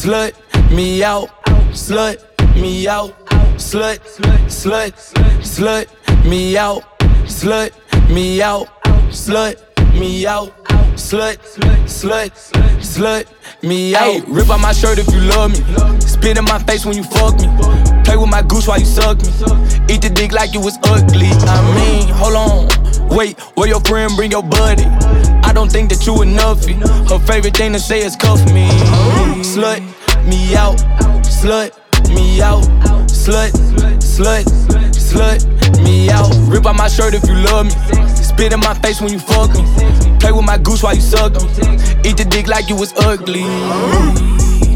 slut me out, slut me out, slut, slut, slut me out, slut me out, slut me out, slut, slut, slut me out. Ay, rip out my shirt if you love me. Spit in my face when you fuck me. Play with my goose while you suck me. Eat the dick like you was ugly. I mean, hold on. Wait, where your friend bring your buddy? I don't think that you enoughy. Her favorite thing to say is cuff me. Slut me out, slut me out, slut, slut, slut me out. Rip out my shirt if you love me. Spit in my face when you fuck me. Play with my goose while you suck me. Eat the dick like you was ugly.